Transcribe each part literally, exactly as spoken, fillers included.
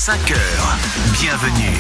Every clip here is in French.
cinq heures. Bienvenue.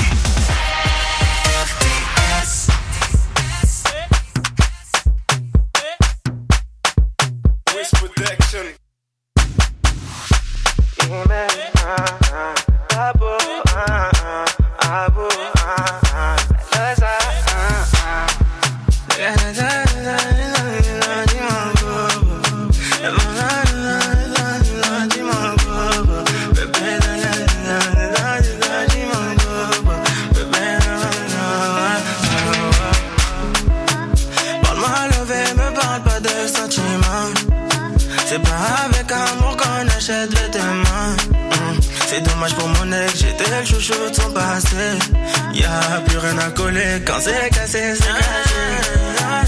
C'est dommage pour mon ex, j'étais le chouchou de son passé. Y'a plus rien à coller, quand c'est cassé, c'est cassé.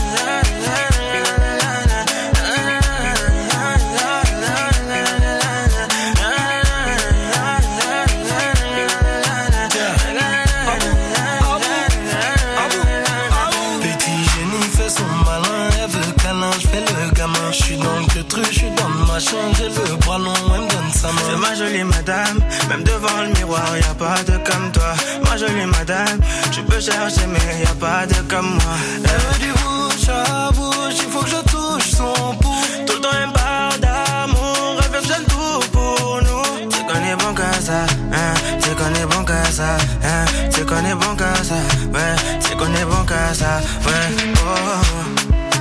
J'ai le bras long, elle me donne sa main. C'est ma jolie madame, même devant le miroir, y'a pas de comme toi. Ma jolie madame, tu peux chercher mais y'a pas de comme moi. Elle veut du bouche à bouche, il faut que je touche son pouce. Tout le temps elle me parle d'amour, elle veut que je donne tout pour nous. C'est qu'on est bon qu'à ça, hein, c'est qu'on est bon qu'à ça, hein, c'est qu'on est bon qu'à ça, ouais, c'est qu'on est bon qu'à ça, ouais, oh, oh.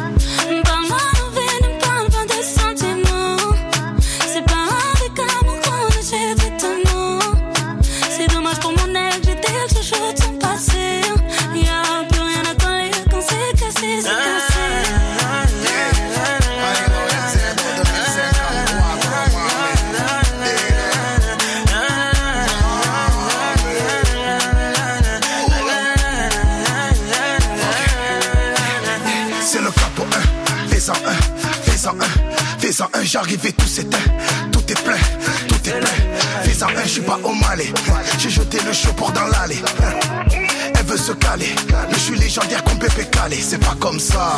Fais-en un, j'arrive et tout s'éteint. Tout est plein, tout est plein. Fais-en un, j'suis pas au Malais. J'ai jeté le chaud pour dans l'allée. Elle veut se caler. Je suis légendaire comme Pépé Calé. C'est pas comme ça.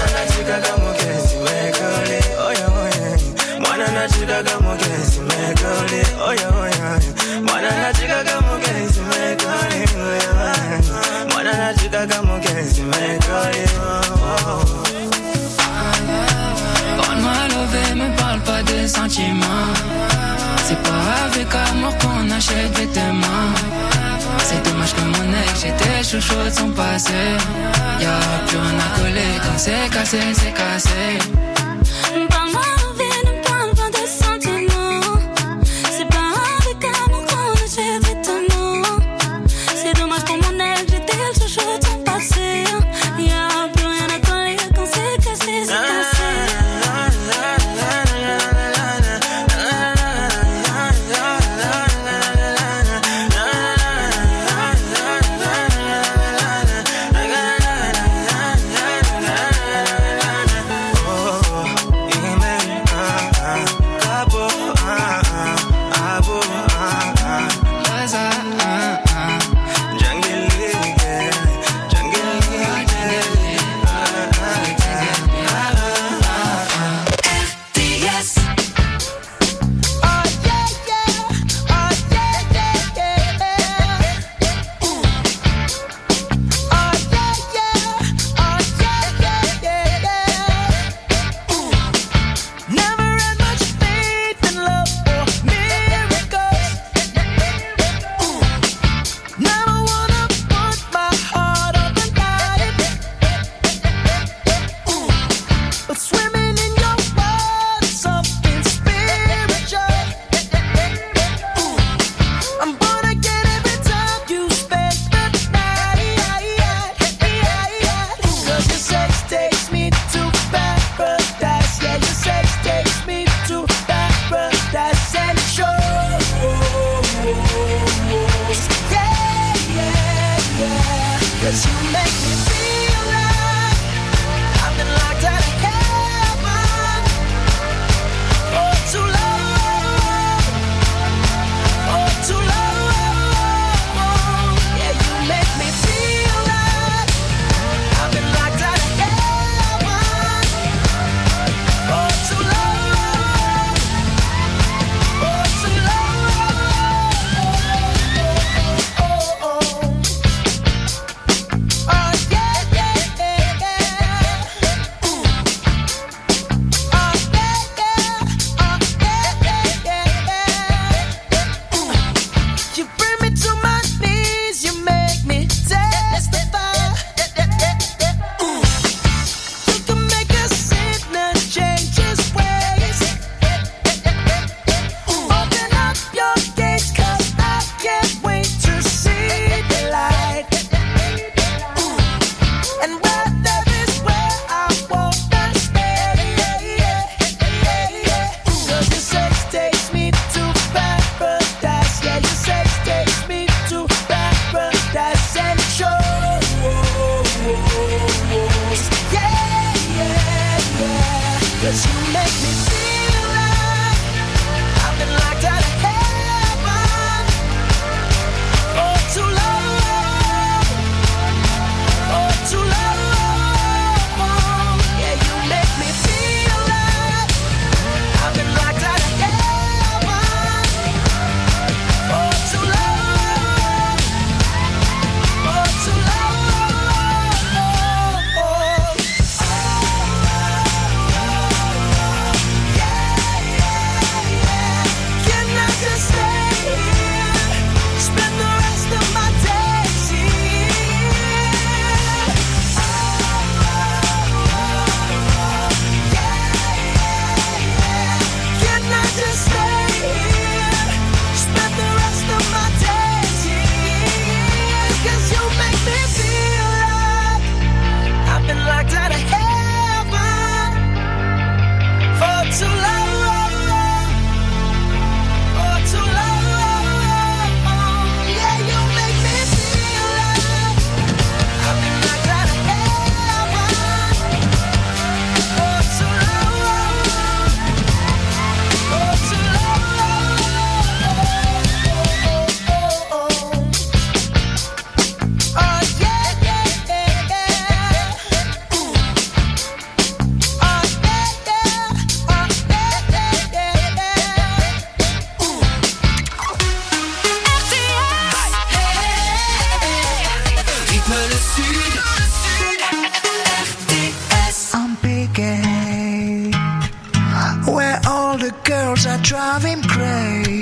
Parle-moi lové, me parle pas de sentiments. C'est pas avec amour qu'on achète vêtements. C'est dommage que mon ex, j'étais chouchou de son passé. Y'a plus rien à coller, quand c'est cassé, c'est cassé. Parle-moi lové, ne parle pas de sentiments. C'est pas avec amour qu'on achète vêtements. C'est dommage pour mon ex, j'étais chouchou de son passé. Y'a plus rien à coller, quand c'est cassé, c'est cassé.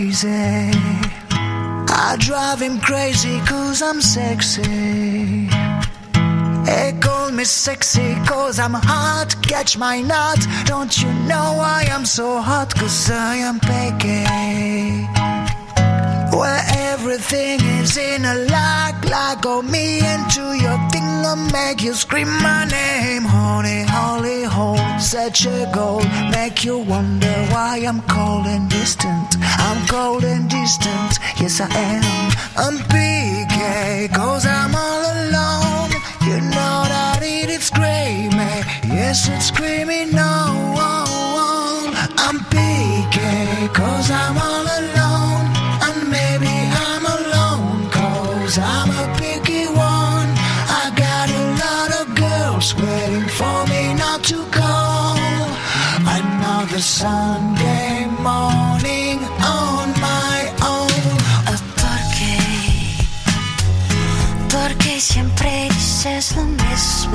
crazy. I drive him crazy cause I'm sexy. They call me sexy cause I'm hot. Catch my nut. Don't you know I am so hot? Cause I am picky. Where everything is in a lock. Lock on me into your thing. I'll make you scream my name. Honey, holy hole. Such a goal. Make you wonder why I'm cold and distant. I'm cold and distant. Yes I am. I'm picky cause I'm all alone. You know that it is screaming. Yes it's screaming no. I'm picky cause I'm all alone. And maybe I'm alone cause I'm a picky one. I got a lot of girls waiting for me not to call. Another Sunday morning on my own. ¿Por qué? Porque siempre dices lo mismo.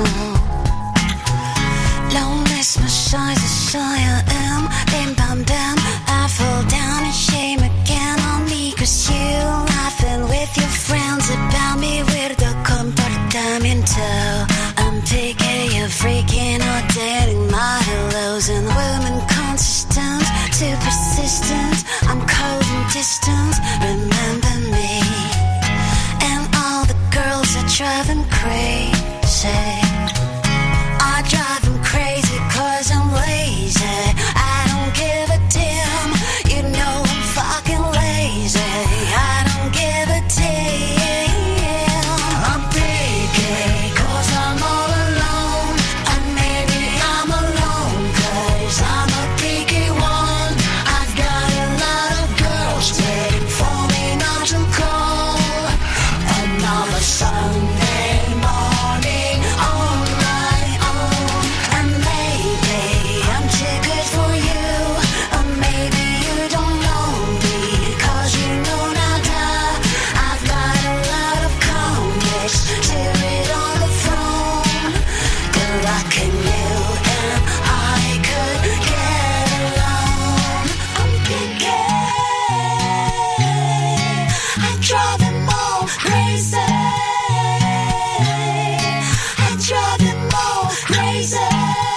Loneliness shines a sign I am. Bam bam bam, I fall down in shame again on me. Cause you laughing with your friends about me. Weirdo comportamiento. I'm picky, you're freaking out, dating my hellos. And women consistent, too persistent. I'm cold and distant, remember me. And all the girls are driving crazy. I drive them crazy cause I'm lazy. I don't give a damn. You know I'm fucking lazy. I don't give a damn. I'm picky cause I'm all alone. And maybe I'm alone cause I'm a picky one. I've got a lot of girls waiting for me not to call. Another Sunday morning on my own. And maybe I'm too good for you. Or maybe you don't know me cause you know nada. I've got a lot of convicts to read on the throne. Good luck in you and I could get along. I'm picky. I drive them all crazy. I drive them all crazy.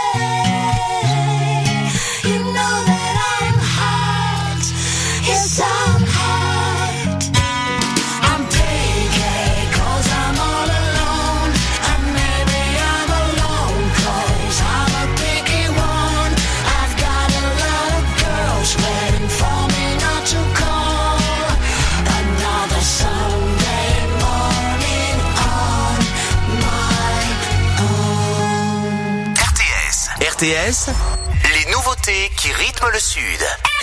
You know that I'm hot. Yes, I'm hot. I'm picky cause I'm all alone. And maybe I'm alone cause I'm a picky one. I've got a lot of girls waiting for me not to call. Another Sunday morning on my own. R T S. R T S, les nouveautés qui rythment le Sud.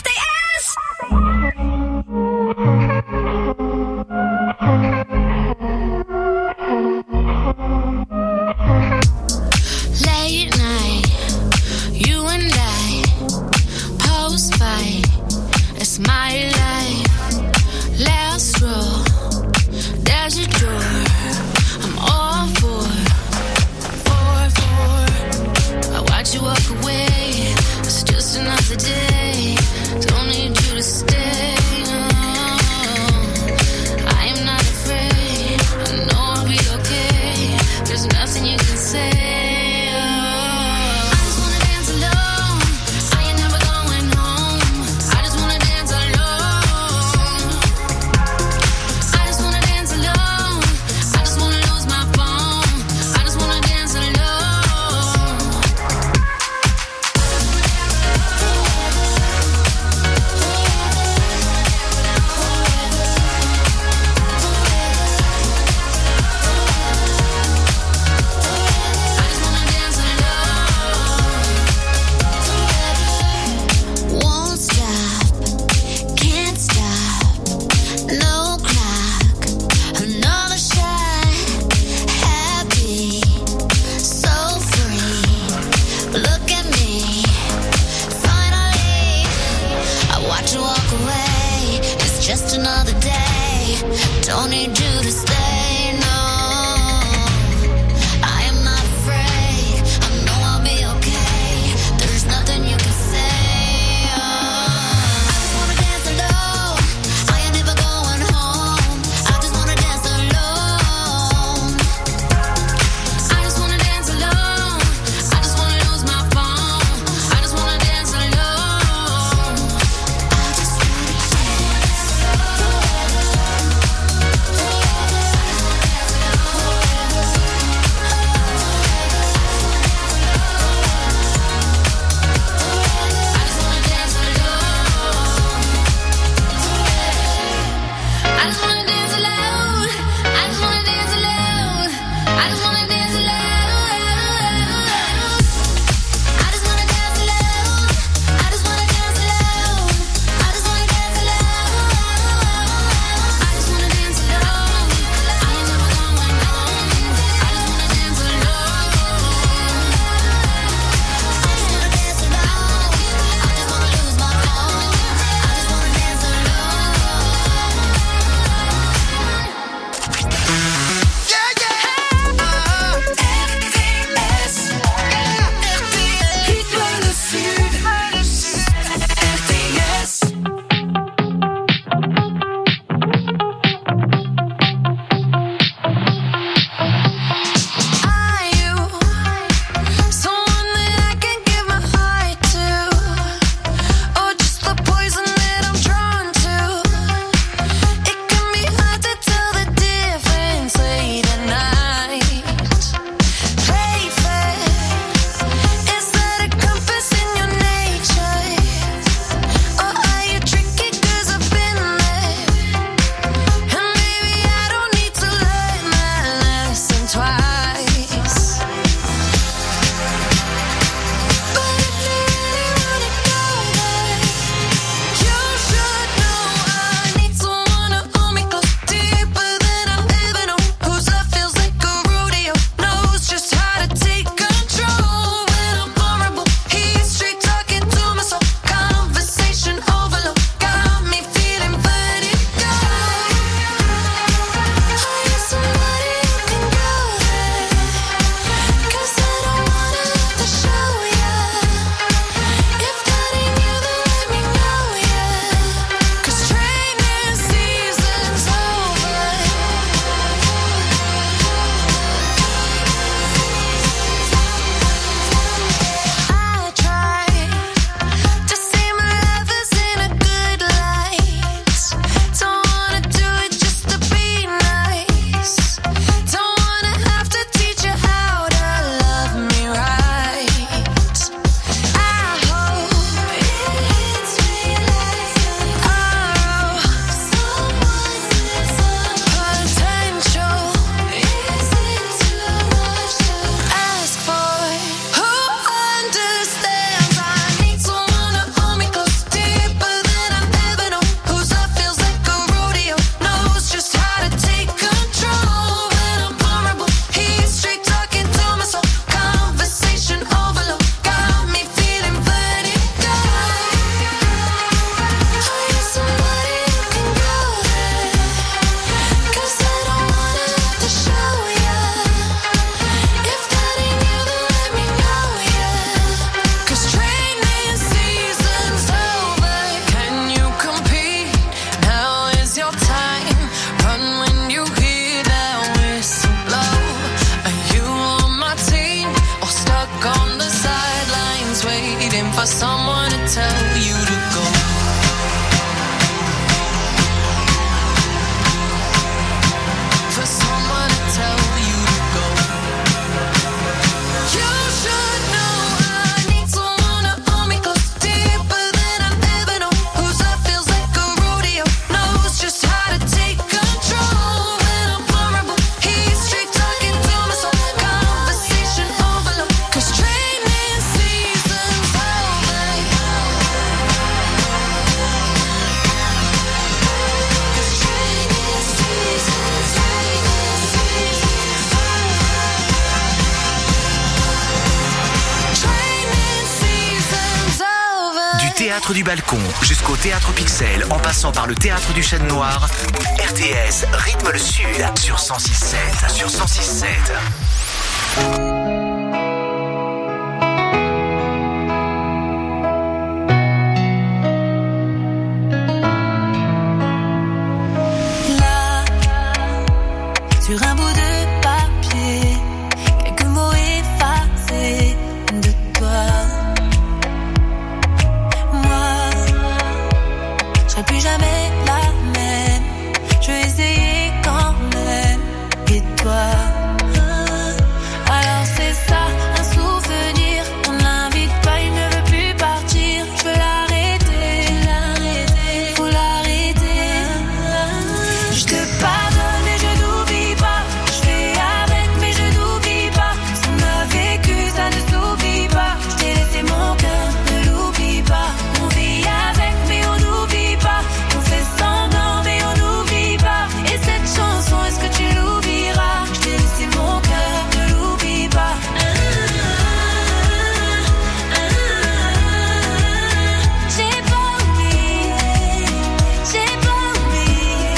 Late night, you and I, post fight, it's my life. Last row, there's a door, I'm all for, for, for. I watch you walk away, it's just another day. Don't need you to stay. No. I am not afraid, I know I'll be okay. There's nothing you can say. Don't need you to stay, no. I am not afraid, I know I'll be okay. There's nothing you can say, oh. I just wanna dance alone, théâtre du Balcon jusqu'au théâtre Pixel en passant par le théâtre du Chêne Noir, R T S rythme le Sud sur cent six sept. Sur cent six sept. Là, sur un bout de papier, quelques mots effacés de toi. Moi, je serai plus jamais la même. Je vais essayer quand même. Et toi? Alors c'est ça, un souvenir. On l'invite pas, il ne veut plus partir. Je veux l'arrêter, l'arrêter, faut l'arrêter. Je te pardonne mais je n'oublie pas. Je fais avec mais je n'oublie pas. Ce qu'on a vécu ça ne s'oublie pas. Je t'ai laissé mon cœur, ne l'oublie pas. On vit avec mais on n'oublie pas. On fait semblant mais on n'oublie pas. Et cette chanson, est-ce que tu l'oublieras? Je t'ai laissé mon cœur, ne l'oublie pas. J'ai pas oublié, j'ai pas oublié.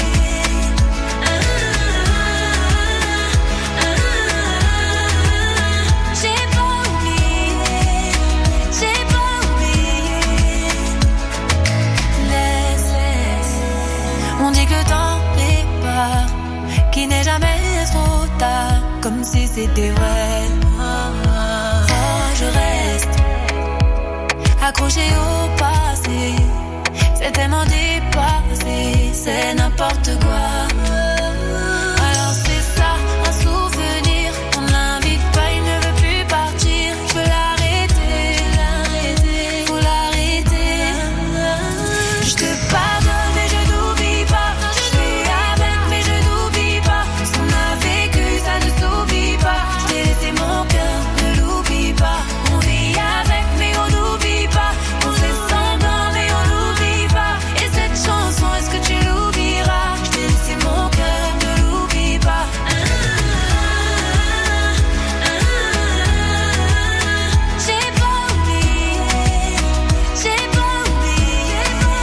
J'ai pas oublié, j'ai pas oublié. Laisse, laisse. On dit que le temps répare, qu'il n'est jamais trop tard, comme si c'était vrai. Oh, je reste accroché au passé, c'est tellement dépassé, c'est n'importe quoi. Alors c'est ça, un souvenir. On l'invite pas, il ne veut plus partir. Je veux l'arrêter, l'arrêter, faut l'arrêter. Je te pardonne mais je n'oublie pas. Je fais avec mais je n'oublie pas. Ce qu'on a vécu ça ne s'oublie pas. Je t'ai laissé mon cœur, ne l'oublie pas. On vit avec mais on n'oublie pas. On fait semblant mais on n'oublie pas. Et cette chanson, est-ce que tu l'oublieras? Je t'ai laissé mon cœur, ne l'oublie pas. J'ai pas oublié, j'ai pas oublié.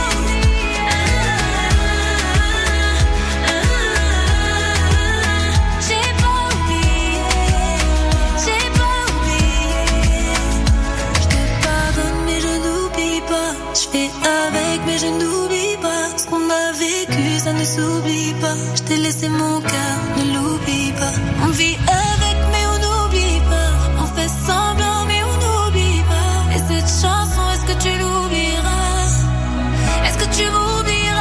J'ai pas oublié, j'ai pas oublié. Je te pardonne mais je n'oublie pas. Je fais avec mais je n'oublie pas. Ce qu'on a vécu ça ne s'oublie pas. Je t'ai laissé mon cœur, ne l'oublie pas. On vit avec mais on n'oublie pas. On fait semblant mais on n'oublie pas. Et cette chanson, est-ce que tu l'oublieras? Est-ce que tu m'oublieras?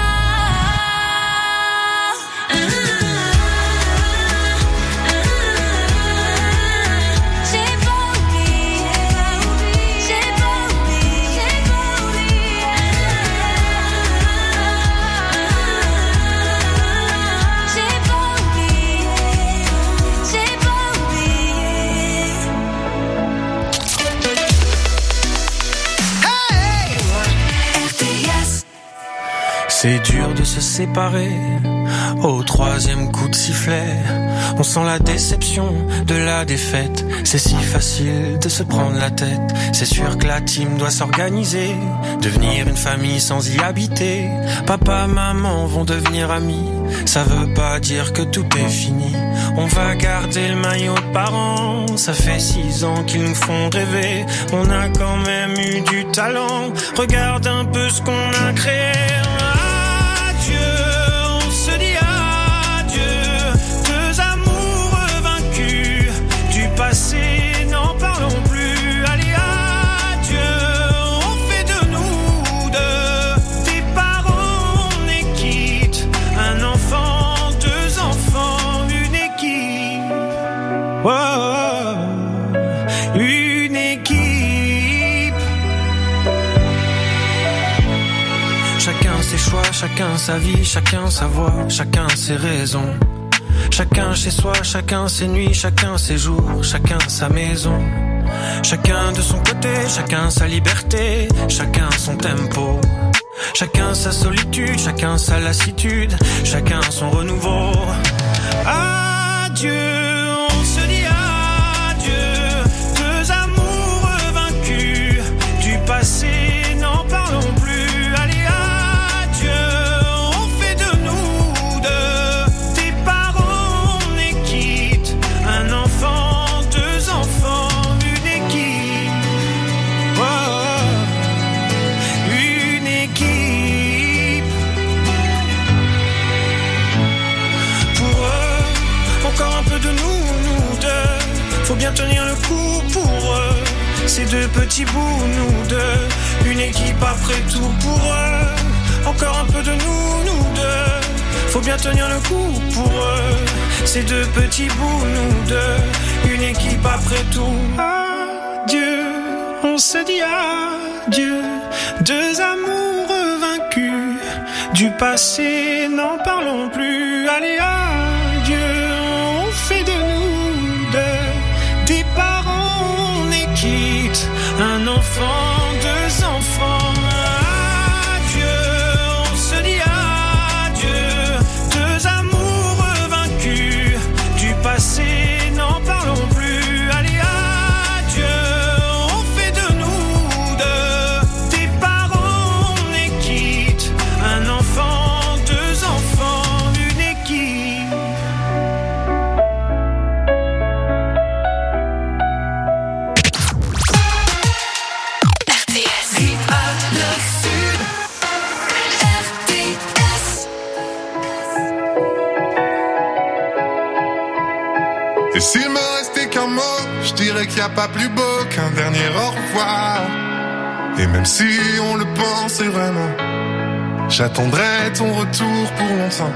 J'ai pas oublié, j'ai pas oublié, j'ai pas oublié. J'ai pas oublié, j'ai pas oublié. R T S. C'est dur de se séparer au troisième coup de sifflet. On sent la déception de la défaite. C'est si facile de se prendre la tête. C'est sûr que la team doit s'organiser, devenir une famille sans y habiter. Papa, maman vont devenir amis. Ça veut pas dire que tout est fini. On va garder le maillot de parents. Ça fait six ans qu'ils nous font rêver. On a quand même eu du talent. Regarde un peu ce qu'on a créé. Adieu, on se dit adieu. Deux amoureux vaincus du passé, n'en parlons plus. Allez, adieu, on fait de nous deux des parents, on est quitte. Un enfant, deux enfants, une équipe. Oh, une équipe. Chacun ses choix, chacun sa vie, chacun sa voix, chacun ses raisons. Chacun chez soi, chacun ses nuits, chacun ses jours, chacun sa maison. Chacun de son côté, chacun sa liberté, chacun son tempo. Chacun sa solitude, chacun sa lassitude, chacun son renouveau. Adieu, on se dit adieu. Deux amoureux vaincus du passé, n'en parlons deux petits bouts, nous deux. Une équipe après tout pour eux. Encore un peu de nous, nous deux. Faut bien tenir le coup pour eux. Ces deux petits bouts, nous deux. Une équipe après tout. Adieu, on se dit adieu. Deux amours vaincus. Du passé, n'en parlons plus. Allez, adieu, on fait de nous deux. Des parents, on est quitte. Un enfant, deux enfants. Adieu, on se dit adieu. Deux amours vaincus. Du passé, n'en parlons plus. Allez, adieu, on fait de nous deux. Des parents, on est quitte. Un enfant, deux enfants, une équipe. R T S. Rive à le sud. R T S. Et s'il me restait qu'un mot, je dirais qu'il n'y a pas plus beau qu'un dernier au revoir. Et même si on le pensait vraiment, j'attendrai ton retour pour longtemps.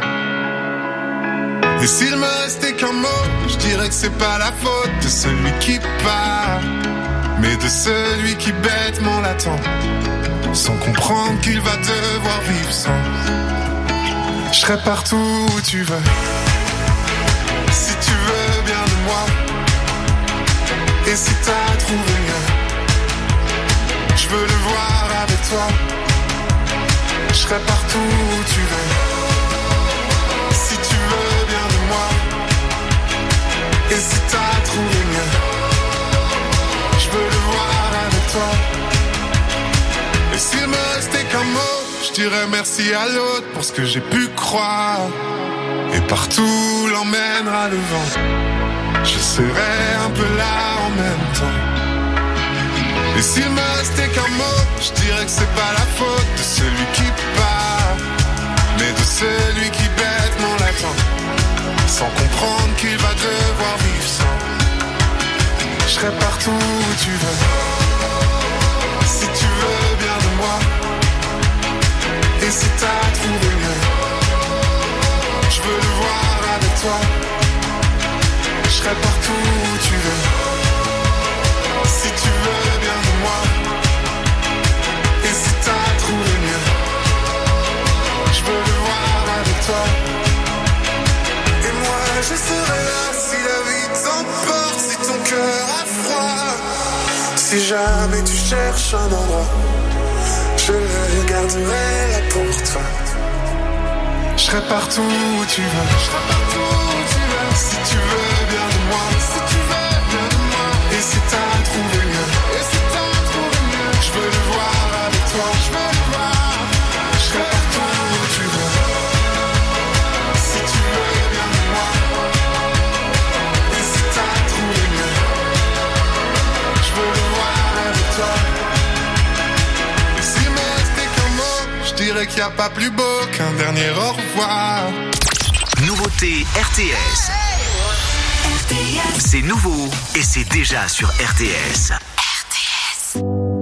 Et s'il me restait qu'un mot, je dirais que c'est pas la faute de celui qui part, mais de celui qui bêtement l'attend, sans comprendre qu'il va devoir vivre sans. Je serai partout où tu veux, si tu veux bien de moi. Et si t'as trouvé mieux, je veux le voir avec toi. Je serai partout où tu veux, si tu veux bien de moi. Et si t'as trouvé mieux, je veux le voir avec toi. Et s'il me restait qu'un mot, je dirais merci à l'autre pour ce que j'ai pu croire. Et partout l'emmènera le vent, je serai un peu là en même temps. Et s'il me restait qu'un mot, je dirais que c'est pas la faute de celui qui part, mais de celui qui bêtement l'attend, sans comprendre qu'il va devoir vivre sans. Je serai partout où tu veux, si tu veux bien de moi. Et si t'as trouvé mieux, je veux le voir avec toi. Je serai partout où tu veux, si tu veux bien de moi. Et si t'as trouvé mieux, je veux le voir avec toi. Et moi je serai là si la vie t'emporte, si ton cœur a froid. Si jamais tu cherches un endroit, je le garderai là pour toi. Je serai partout où tu veux, je serai partout où tu veux. Si tu veux bien de moi, si tu veux bien de moi. Et si t'as trouvé mieux, et si t'as trouvé mieux, je veux le voir avec toi, je veux le voir. Je serai partout où tu veux, si tu veux bien de moi. Et si t'as trouvé mieux, je veux le voir avec toi. Et s'il me restait qu'un mot, je dirais qu'il n'y a pas plus beau qu'un dernier au revoir. Nouveauté R T S. R T S. C'est nouveau et c'est déjà sur R T S. R T S.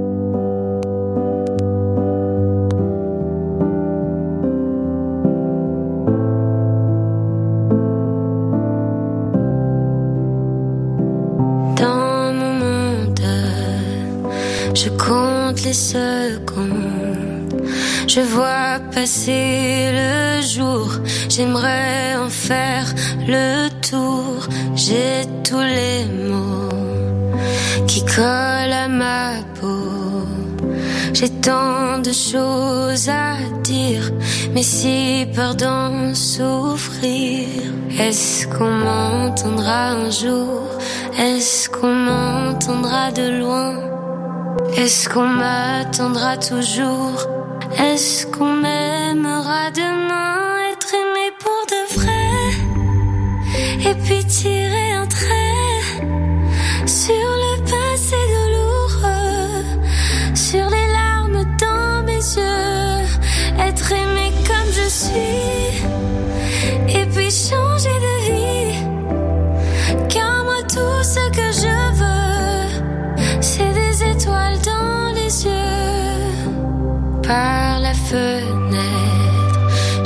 Dans mon monde, je compte les secondes. Je vois passer le jour, j'aimerais en faire le tour. J'ai tous les mots qui collent à ma peau. J'ai tant de choses à dire, mais si peur d'en souffrir. Est-ce qu'on m'entendra un jour? Est-ce qu'on m'entendra de loin? Est-ce qu'on m'attendra toujours? Est-ce qu'on m'aimera demain? Être aimé pour de vrai, et puis tirer un trait sur le passé douloureux, sur les larmes dans mes yeux. Être aimé comme je suis, et puis changer de vie. Car moi tout ce que je veux, c'est des étoiles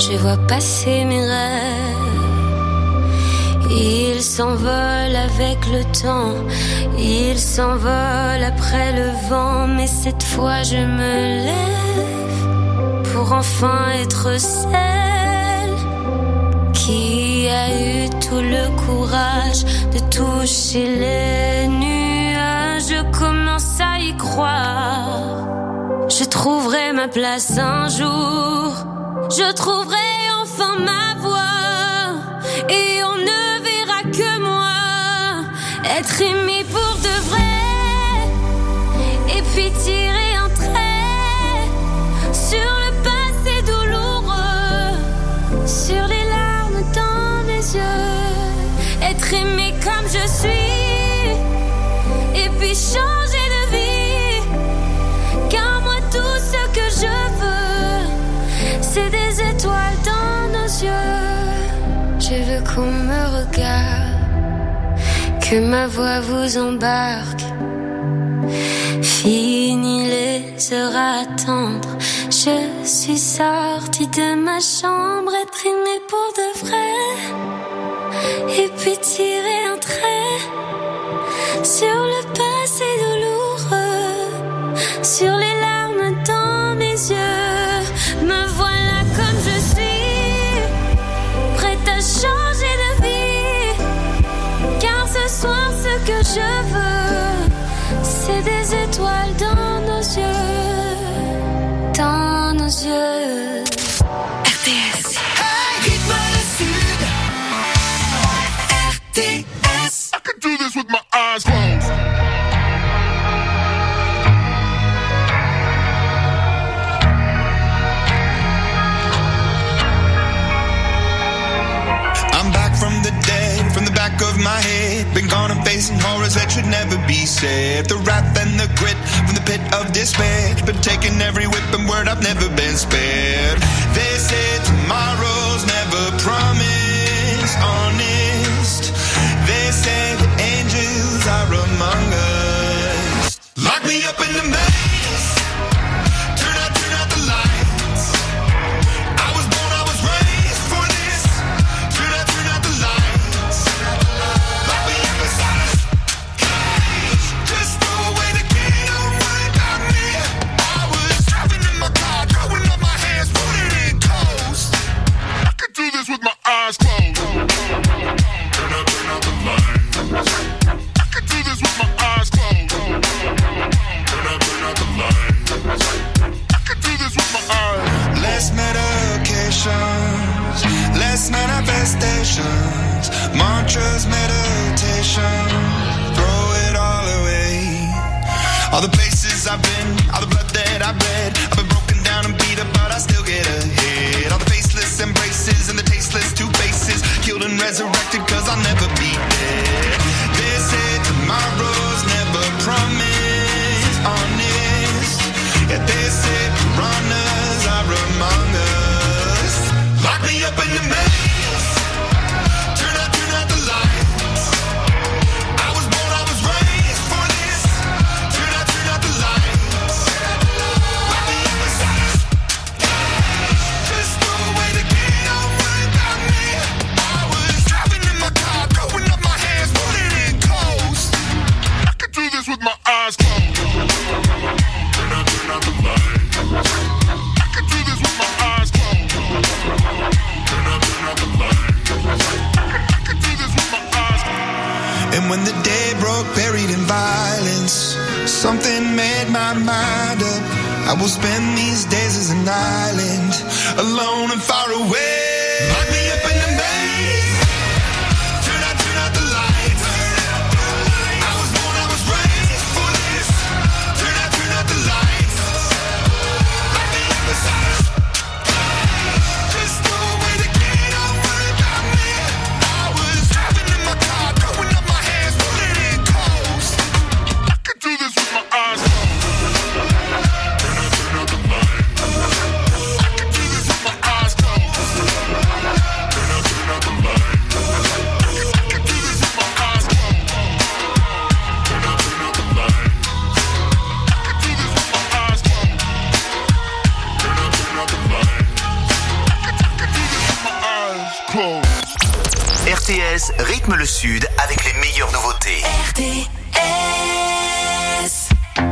je vois passer mes rêves. Ils s'envolent avec le temps, ils s'envolent après le vent, mais cette fois je me lève pour enfin être celle qui a eu tout le courage de toucher les nuages. Je commence à y croire, je trouverai ma place un jour, je trouverai enfin ma voie, et on ne verra que moi être aimé pour de vrai, et puis tirer un trait sur le passé douloureux, sur les larmes dans les yeux, être aimé comme je suis, et puis changer de vie, car moi tout ce que je veux, c'est des étoiles dans nos yeux. Je veux qu'on me regarde, que ma voix vous embarque. Fini les heures à attendre, je suis sortie de ma chambre, être aimée pour de vrai, et puis tirer un trait sur le passé douloureux, sur les larmes dans mes yeux. Me voilà comme je suis, prête à changer de vie, car ce soir ce que je veux, c'est des étoiles dans nos yeux, dans nos yeux. R T S. Hey, rythme le sud. R T S. I could do this with my eyes closed. I'm back from the dead, from the back of my head. Been gone and facing horrors that should never be said. The wrath and the grit from the pit of despair. Been taking every whip and word, I've never been spared. They say tomorrow's never promised, honest. They say the angels are among us. Lock me up in the maze, turn out, turn out the lights. I was born, I was raised for this. Turn out, turn out the lights. Lock me up inside a cage, just throw away the key, don't worry about me. I was driving in my car, throwing up my hands, putting it in coast. I could do this with my eyes closed. Turn out, turn out the lights. I could do this with my eyes closed. Turn out, turn out the lights. I could do this with my eyes. Less medications, less manifestations, mantras, meditation, throw it all away. All the places I've been, all the blood that I've bled, I've been broken down and beat up, but I still get ahead. All the faceless embraces and the tasteless two faces, killed and resurrected cause I'll never be dead. They say tomorrow's never promised, honest. Yeah, they say piranhas are among us. Lock me up in the maze, turn out, turn out the lights. I was born, I was raised for this. Turn out, turn out the lights. Lock me up inside a cage, just throw away the key, don't worry about me. I was driving in my car, throwing up my hands, putting it in coast. I could do this with my eyes closed. Turn out, turn out the lights. I could do this with my eyes closed. Turn out, turn out the lights. I could do this with my eyes closed. And when the day broke, buried in violence, something made my mind up. I will spend these days as an island, alone and far away. Lock me up in the maze, turn out, turn out the lights. I was born, I was raised for this. Turn out, turn out the lights. Lock me up inside a cage, just throw away the key, don't worry about me. I was driving in my car, throwing up my hands, putting it in coast. I could do this with my eyes closed. Turn out, turn out the lights. I could do this with my eyes closed. T S rythme le Sud avec les meilleures nouveautés. R T S.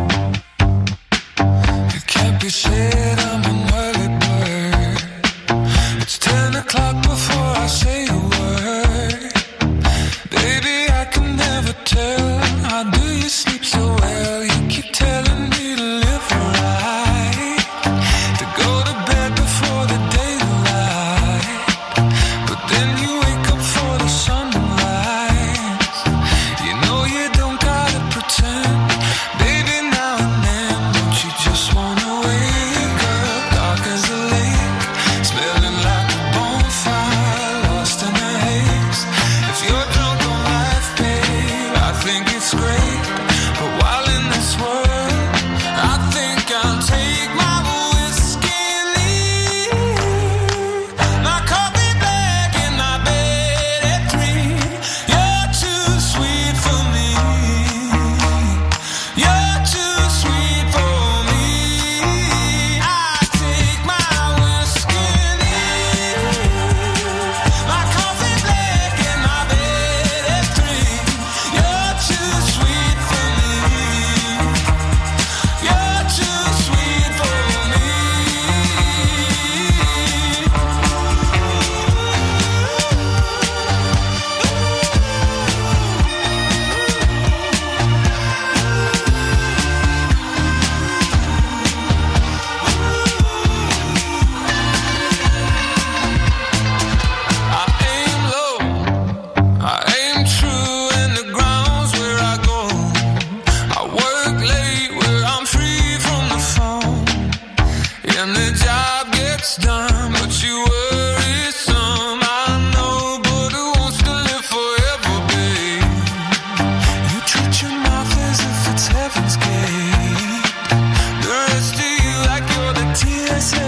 It can't be said I'm an early bird. It's ten o'clock before I say a word. Baby, I can never tell. How do you sleep so well? You keep telling me to live right, to go to bed before the daylight, but then you wake up for the sunrise. You know you don't gotta pretend, baby. Now and then, don't you just wanna wake up, dark as a lake, smelling like a bonfire, lost in the haze. If you're drunk on life, babe, I think it's great. But while in this world, I think I'll take my whiskey and leave. My coffee black and my bed at three. You're too sweet for me. You're too sweet for me. I take my whiskey and leave. My coffee black and my bed at three. You're too sweet for me. You're too sweet for me. I aim low, I aim true, and the ground's where I go. I work late where I'm free from the phone, and the job gets done, but you worry some. I know, but who wants to live forever, babe? You treat your mouth as if it's heaven's gate. The rest of you like you're the T S A.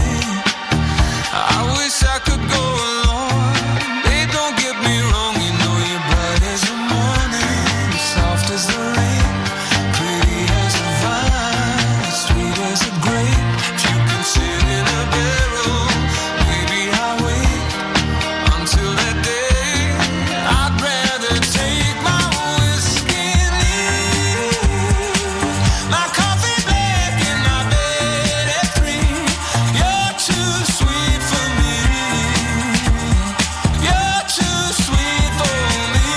I wish I could go along. Babe, don't get me wrong, you know you're bright as the morning, soft as the rain, pretty as a vine, sweet as a grape. If you can sit in a barrel, maybe I'll wait until that day. I'd rather take my whiskey and leave. My coffee black and my bed at three. You're too sweet for me. You're too sweet for me.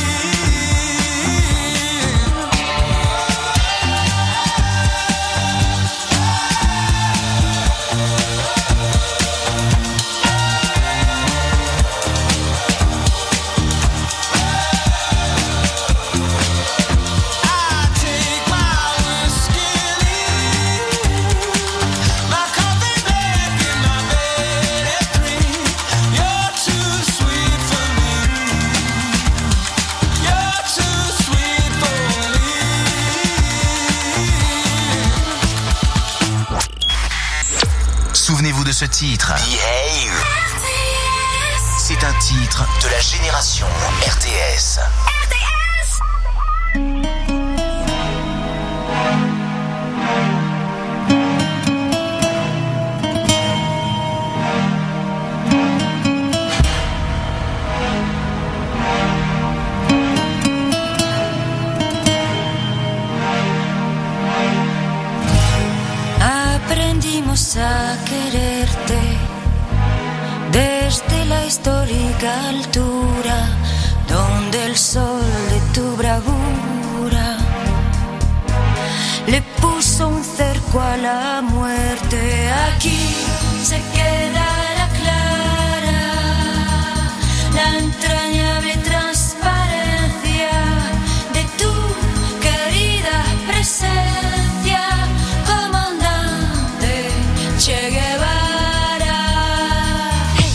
I take my whiskey and leave. My coffee black and my bed at three. You're too sweet for me. You're too sweet for me. Souvenez-vous de ce titre. Behave. C'est un titre de la génération R T S. Aprendimos a quererte desde la histórica altura donde el sol de tu bravura le puso un cerco a la muerte. Aquí se queda la clara, la entrañable transparencia de tu querida presencia, comandante Che Guevara. Hey.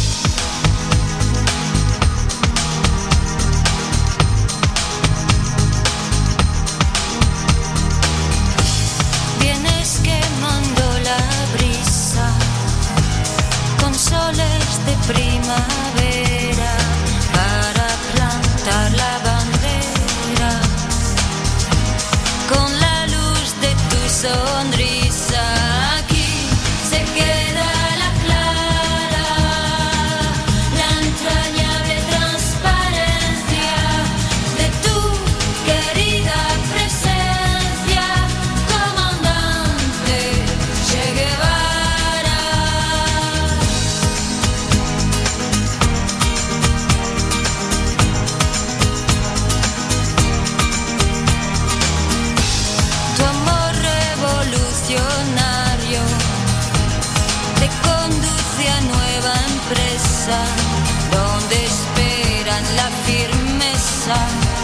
Vienes quemando la brisa con soles de primavera para plantar la bandera con la luz de tu sonrisa. Aquí se queda la clara, la entrañable transparencia mesa donde esperan la firmeza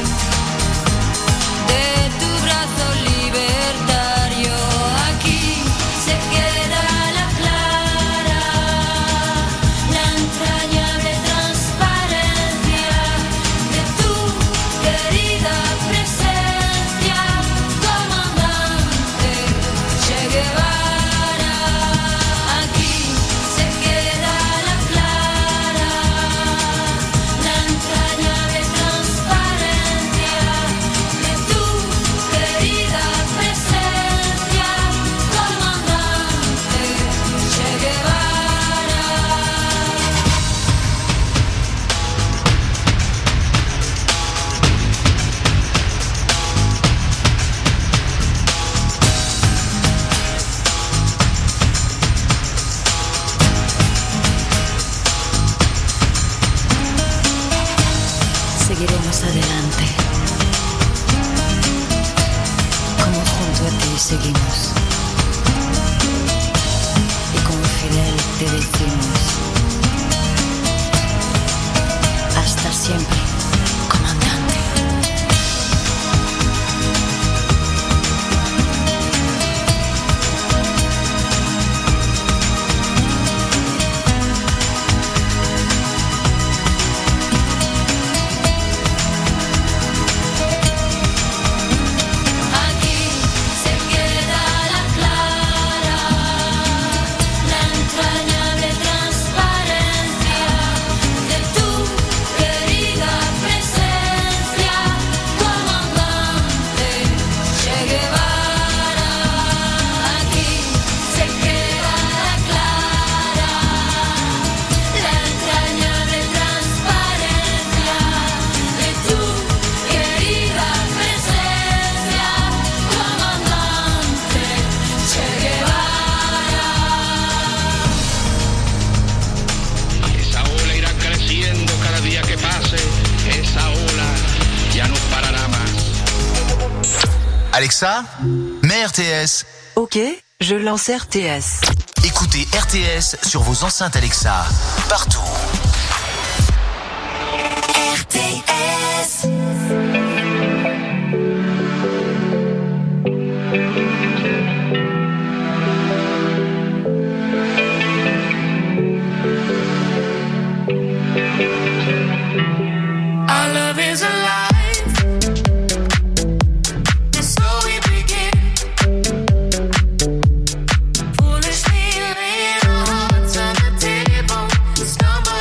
de tu brazo libertario. Aquí se queda la clara, la entrañable transparencia de tu querida presencia, comandante Che Guevara. Aquí se queda la clara, la entrañable transparencia de tu querida presencia, comandante Che Guevara. Seguiremos adelante, como junto a ti seguimos, y con Fidel te decimos, hasta siempre, comandante. Aquí se queda la clara, la entrañable transparencia de tu querida presencia, comandante Che Guevara. Aquí se queda la clara, la entrañable transparencia de tu querida presencia, comandante Che Guevara. Esa ola irá creciendo cada día que pase. Esa ola ya no parará más. Alexa, mets R T S. Ok, je lance R T S. Écoutez R T S sur vos enceintes Alexa, partout. R T S. Our love is alive, and so we begin. Foolishly laying our hearts on the table, stumble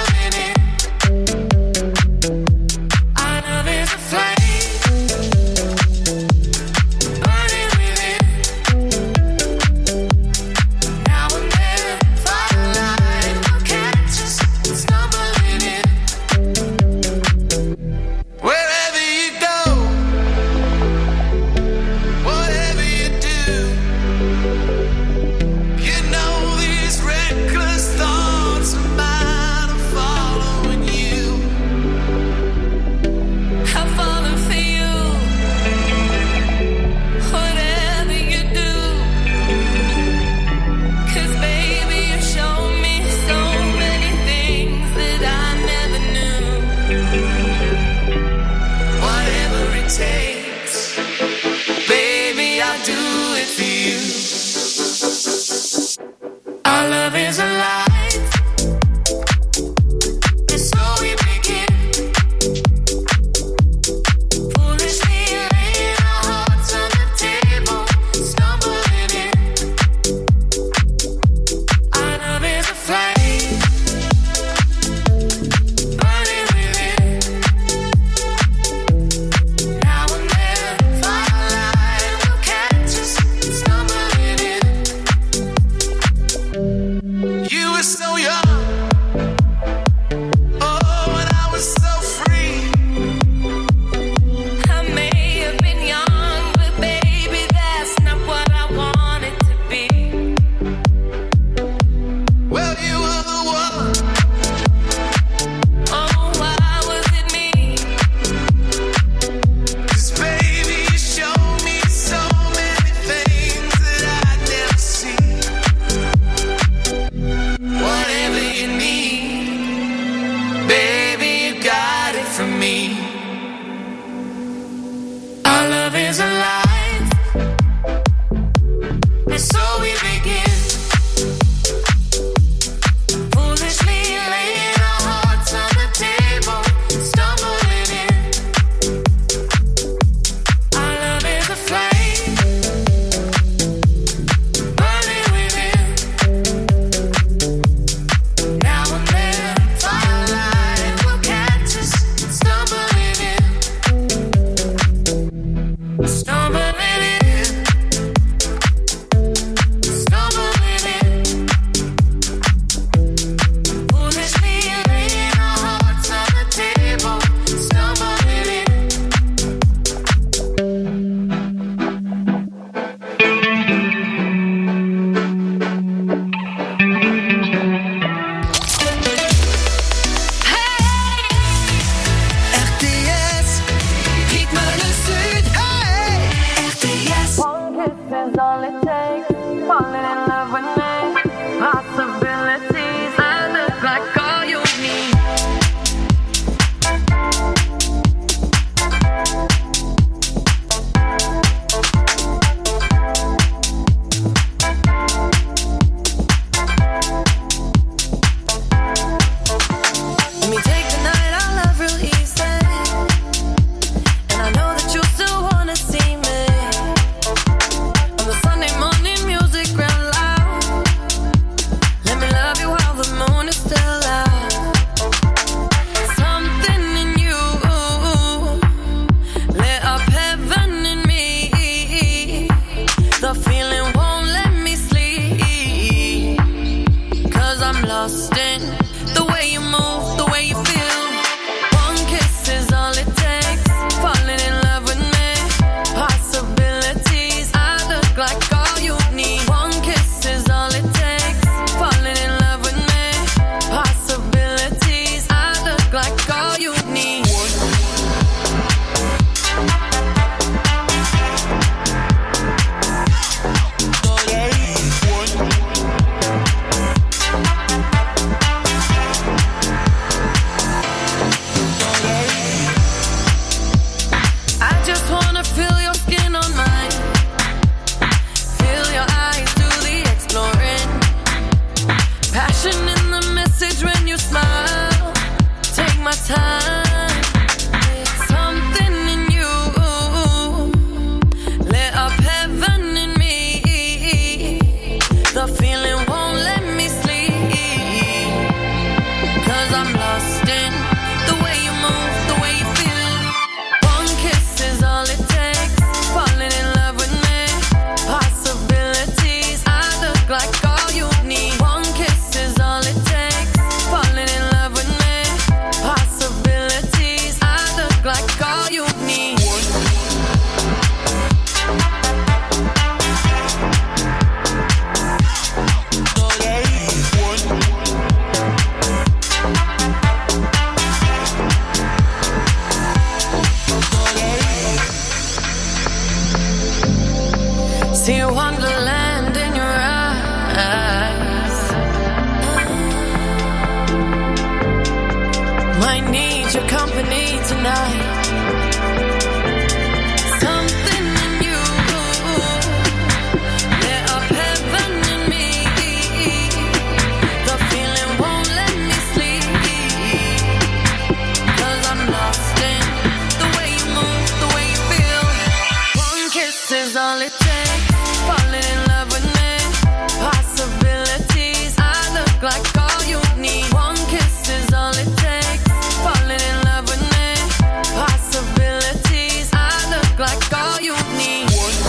need your company tonight. Something in you lit up heaven in me. The feeling won't let me sleep, 'cause I'm lost in the way you move, the way you feel. One kiss is all it takes, falling in love with me. Possibilities, I look like all you need. One kiss is all it takes, falling in love with me. Possibilities, I look like all you need.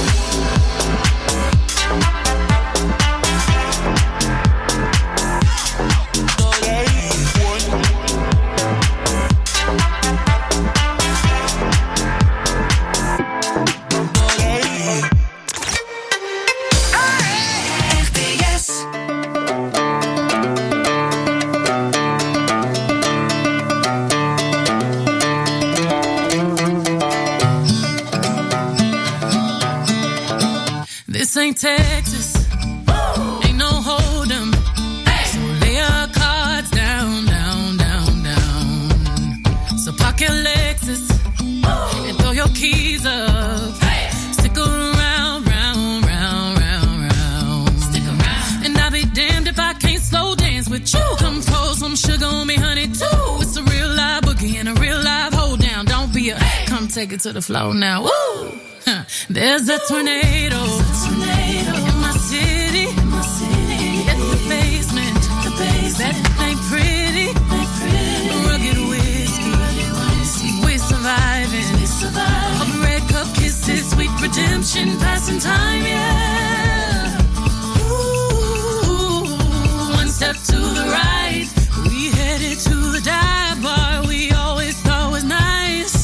This ain't Texas, ain't no hold'em. So lay your cards down, down, down, down. So park your Lexus and throw your keys up. Stick around, round, round, round, round. Stick around. And I'll be damned if I can't slow dance with you. Come pour some sugar on me, honey, too. It's a real live boogie and a real live hold down. Don't be a, come take it to the floor now. Woo! There's a tornado, in my city, in my city. At the basement, the basement. That ain't pretty, ain't pretty. Rugged whiskey, we surviving. We surviving. Of red cup kisses, sweet redemption, passing time, yeah. Ooh, one step to the right, we headed to the dive bar we always thought was nice.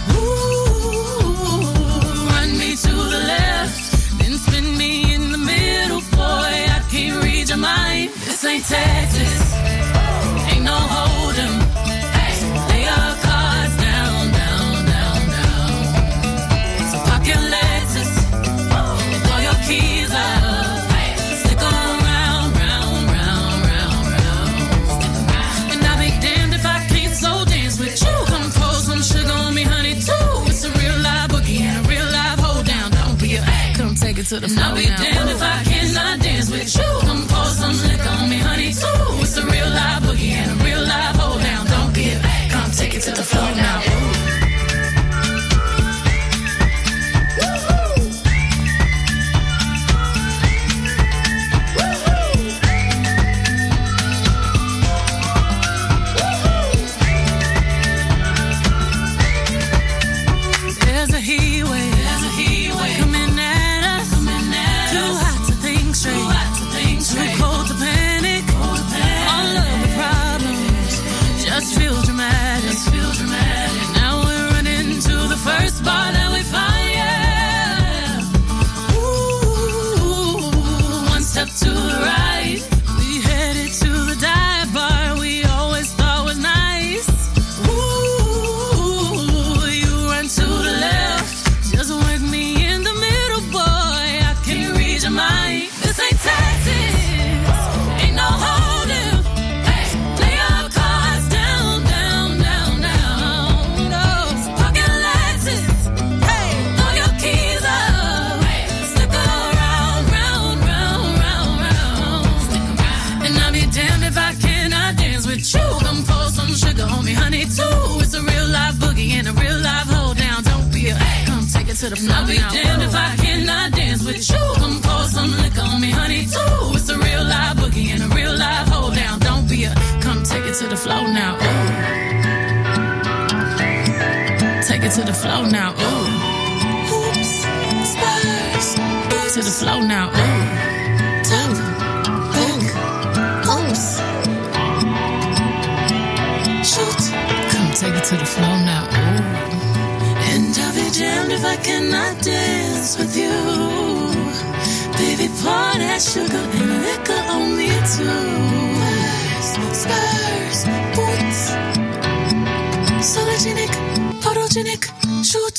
To the left, then spin me in the middle, boy, I can't read your mind. This ain't Texas, ain't no hold'em. So lay your cards down, down, down, down. So park your Lexus and throw your keys up. Stick around, round, round, round, round. And I'll be damned if I can't slow dance with you. Come pour some sugar on me, honey, too. It's a real live boogie and a real live hold down. Don't be a, come take it to the floor. I'll be now. Damned if I cannot dance with you. Come pour some liquor on me, honey, too. It's a real live boogie and a real live hold down. Don't be a, come take it to the floor now. There's a heat wave, there's a heat wave coming at us, coming at too us. Hot to think straight, too hot to think straight, too cold to panic, cold to panic. All of the problems just feel dramatic, just feel dramatic. Now we're running to the first bar that we find, yeah. Ooh, one step to the right, we headed to the dive bar we always thought was nice. Ooh, you run to the left, just work me in the middle, boy, I can't read your mind. This ain't Texas, ain't no hold'em. Lay your cards down, down, down, down. Go, park your Lexus, throw your keys up. Stick around, round, round, round, round. And I'll be damned if I cannot dance with you. Come pour some sugar on me, honey, too. It's a real live boogie and a real live hold down. Don't be a, come take it to the floor. I'll be damned if I cannot dance with you. Come pour some liquor on me, honey, too. It's a real live boogie and a real live hold down. Don't be a, come take it to the floor now. Ooh. Take it to the floor now. Ooh. Oops, Spurs. To the floor now. Ooh. Top, back, oops. Shoot. Come take it to the floor now. Ooh. And I'll be damned if I cannot dance with you. Baby, pour that sugar and liquor on me too. Spurs, boots. Sologenic, photogenic, shoot.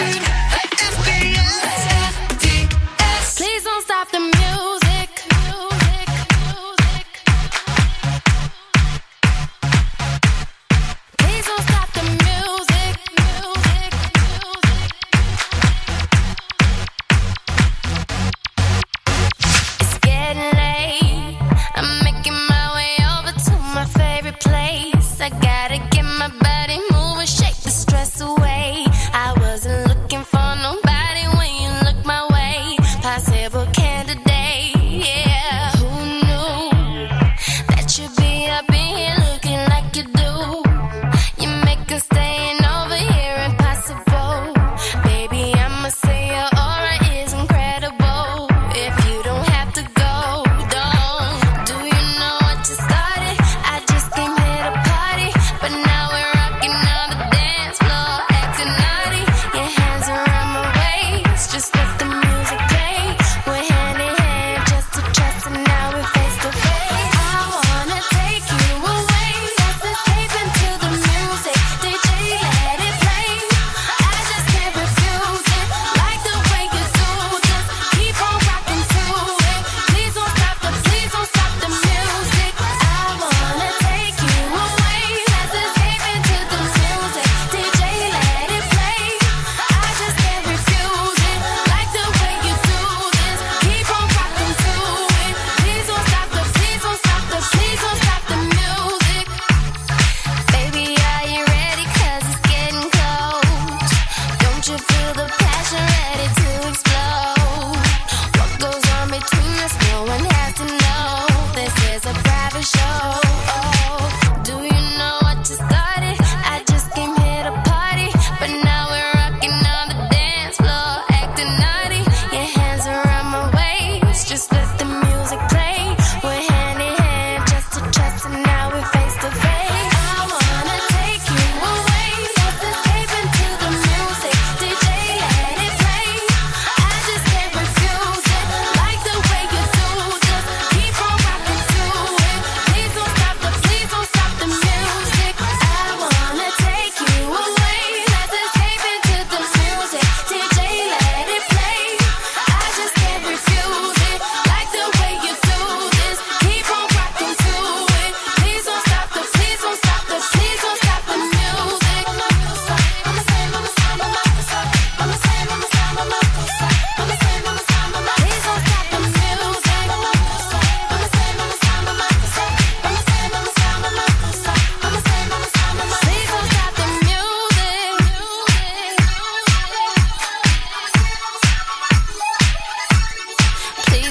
Please don't stop the music.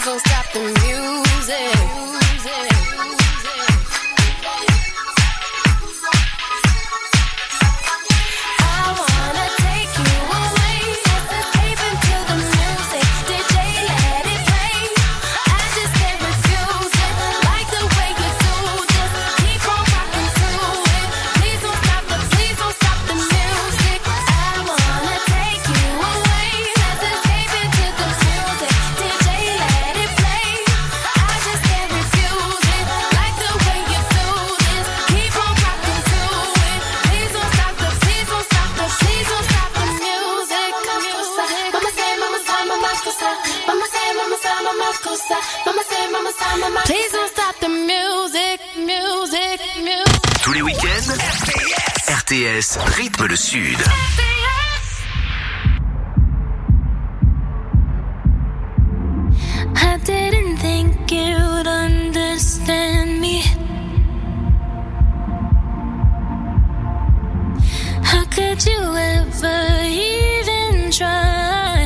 don't stop the music. I wanna take you away, let's escape into the music. D J, let it play. I just can't refuse it. Like the way you do this, keep on rocking to it. Please don't stop the, please don't stop the music. I wanna take you away, let's escape into the music. D J, let it play. I just can't refuse it. Like the way you do this, keep on rocking to it. Please don't stop the, please don't stop the, please don't stop the music. Mama say, mama say, mama cosa. Mama say, mama say, mama cosa. Mama say, mama say, mama. Please don't stop the music, music, music. Tous les week-ends, R T S rythme le Sud. I didn't think you'd understand me. How could you ever even try?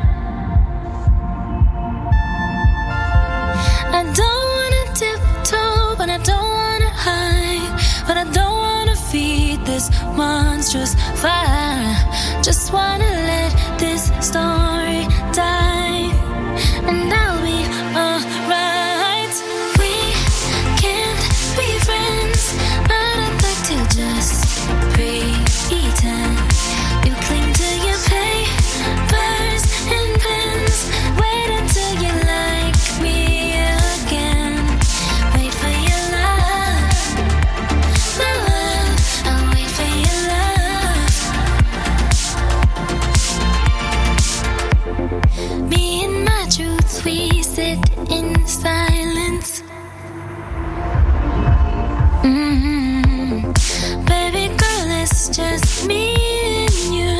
I don't wanna tiptoe, but I don't wanna hide. But I don't wanna feed this monstrous fire. Just wanna let this story die, and I'll be alright. We can't be friends, but I'd like to just pretend. You cling to your papers and pens. Wait until you like me again. Wait for your love, love. I'll wait for your love. Me and my truths, we sit in silence. Mm-hmm. Baby girl, it's just me and you.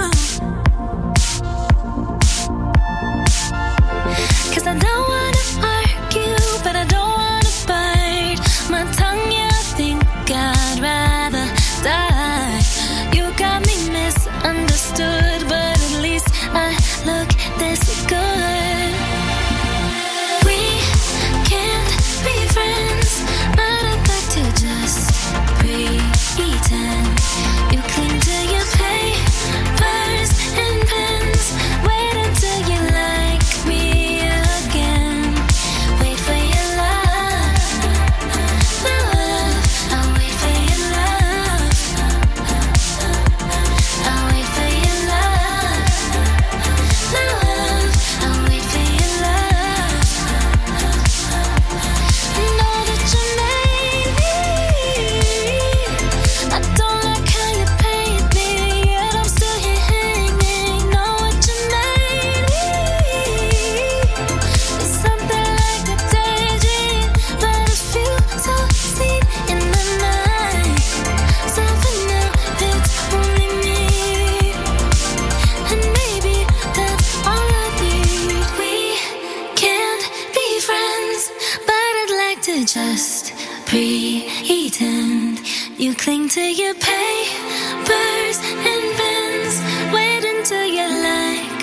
'Cause I don't wanna argue, but I don't wanna bite my tongue. Yeah, I think I'd rather die. You got me misunderstood, but at least I look this good. We can't be friends, but I'd like to just pretend. You cling to your papers and pens. Wait until you like me again. Wait for your love, love. I'll wait for your love. I'll wait for your love, love. I'll wait for your love. Know that you made me. I don't like how you paint me, yet I'm still here hanging. Know what you made me. It's something like a daydream, but it feels so sweet in the night. So for now, it's only me, and maybe that's all I need. We can't be friends, but I'd like to just pretend. You cling to your papers and pens. Wait until you like